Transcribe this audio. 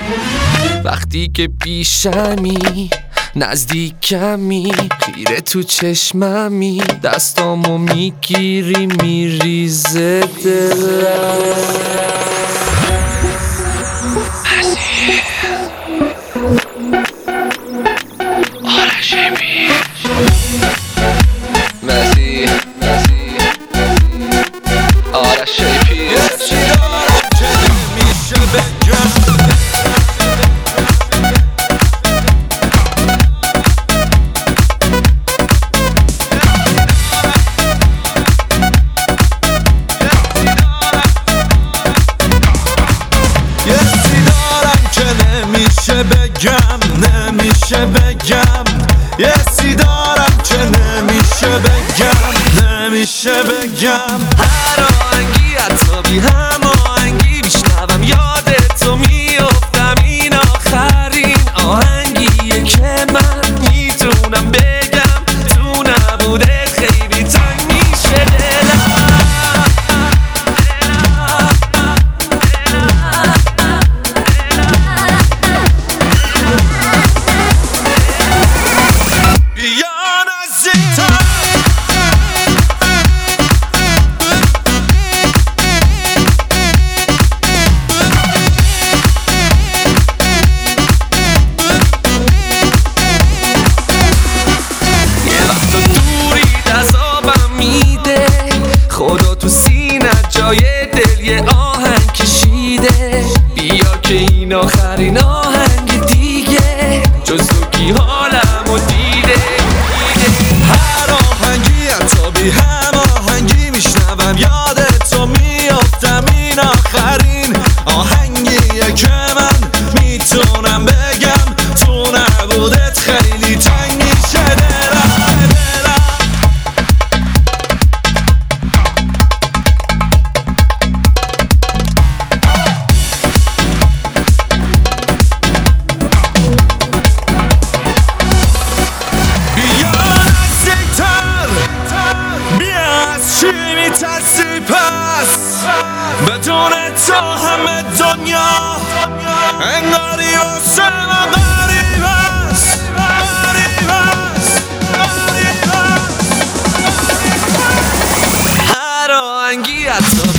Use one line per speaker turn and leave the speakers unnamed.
وقتی که پیشمی نزدیکمی خیره تو چشممی دستامو میگیری میریزه دلم
نمیشه بگم یه سی دارم که نمیشه بگم هر آهنگی حتی بی هماهنگی میشنوم یادتو میافتم این آخرین آهنگیه که من میتونم بگم تو نبودت خیلی تنگ میشه دلم خدا تو سینه جای دل یه آهنگ کشیده بیا که این آخرین آهنگ دیگه جز تو کی حالمو دیده هر آهنگی حتی بی هم آهنگی میشنوم یادتو میافتم این آخرین آهنگیه که من میتونم بگم تو نبودت خیلی تنگ میشه دلم میترسی پس بدون تو همه دنیا انگاری واسه من غریب است هر آهنگی حتی